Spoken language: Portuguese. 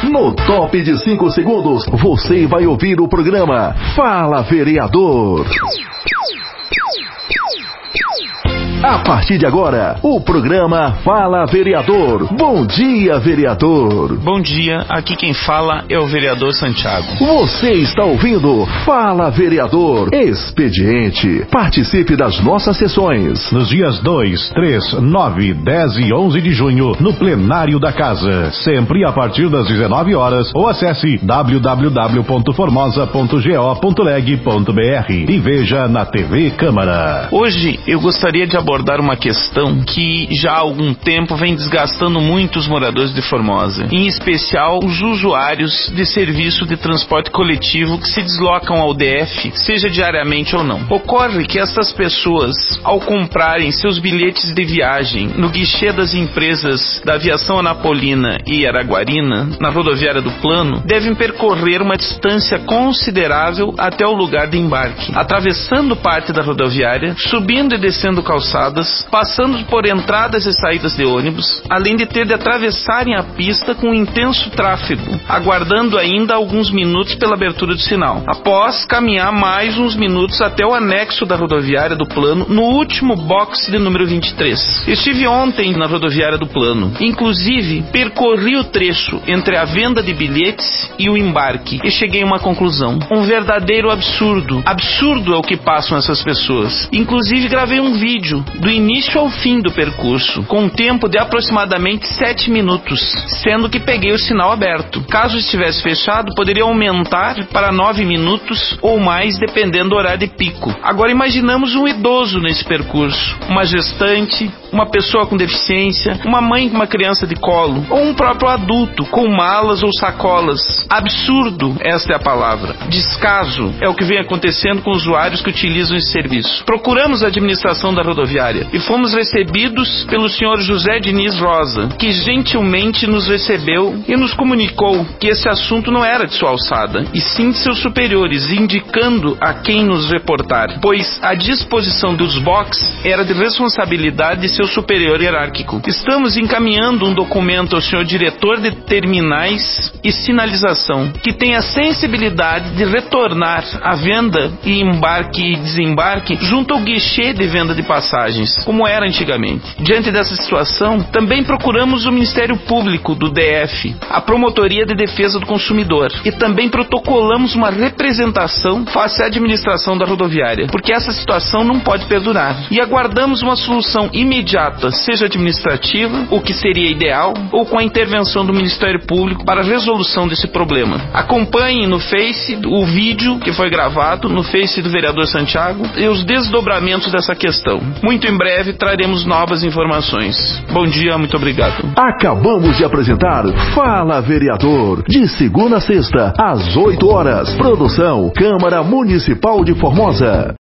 No top de 5 segundos, você vai ouvir o programa Fala Vereador. A partir de agora, o programa Fala Vereador. Bom dia, vereador. Bom dia, aqui quem fala é o vereador Santiago. Você está ouvindo Fala Vereador Expediente. Participe das nossas sessões. Nos dias 2, 3, 9, 10 e 11 de junho, no plenário da casa. Sempre a partir das 19 horas, ou acesse www.formosa.go.leg.br e veja na TV Câmara. Hoje eu gostaria de abordar uma questão que já há algum tempo vem desgastando muito os moradores de Formosa, em especial os usuários de serviço de transporte coletivo que se deslocam ao DF, seja diariamente ou não. Ocorre que estas pessoas, ao comprarem seus bilhetes de viagem no guichê das empresas da Aviação Anapolina e Araguarina, na rodoviária do Plano, devem percorrer uma distância considerável até o lugar de embarque, atravessando parte da rodoviária, subindo e descendo calçadas, passando por entradas e saídas de ônibus, além de ter de atravessarem a pista com um intenso tráfego, aguardando ainda alguns minutos pela abertura do sinal, após caminhar mais uns minutos até o anexo da rodoviária do Plano, no último boxe de número 23. Estive ontem na rodoviária do Plano, inclusive percorri o trecho entre a venda de bilhetes e o embarque, e cheguei a uma conclusão: um verdadeiro absurdo. Absurdo é o que passam essas pessoas. Inclusive gravei um vídeo do início ao fim do percurso, com um tempo de aproximadamente 7 minutos, sendo que peguei o sinal aberto. Caso estivesse fechado, poderia aumentar para 9 minutos ou mais, dependendo do horário de pico. Agora imaginamos um idoso nesse percurso, uma gestante, uma pessoa com deficiência, uma mãe com uma criança de colo, ou um próprio adulto com malas ou sacolas. Absurdo, esta é a palavra. Descaso é o que vem acontecendo com usuários que utilizam esse serviço. Procuramos a administração da rodoviária e fomos recebidos pelo senhor José Diniz Rosa, que gentilmente nos recebeu e nos comunicou que esse assunto não era de sua alçada, e sim de seus superiores, indicando a quem nos reportar, pois a disposição dos boxes era de responsabilidade de seu superior hierárquico. Estamos encaminhando um documento ao senhor diretor de terminais e sinalização, que tem a sensibilidade de retornar a venda e embarque e desembarque junto ao guichê de venda de passagens, como era antigamente. Diante dessa situação, também procuramos o Ministério Público do DF, a Promotoria de Defesa do Consumidor, e também protocolamos uma representação face à administração da rodoviária, porque essa situação não pode perdurar. E aguardamos uma solução imediata, seja administrativa, o que seria ideal, ou com a intervenção do Ministério Público para a resolução desse problema. Acompanhe no Face o vídeo que foi gravado no Face do vereador Santiago e os desdobramentos dessa questão. Muito em breve traremos novas informações. Bom dia, muito obrigado. Acabamos de apresentar Fala Vereador, de segunda a sexta, às 8 horas. Produção Câmara Municipal de Formosa.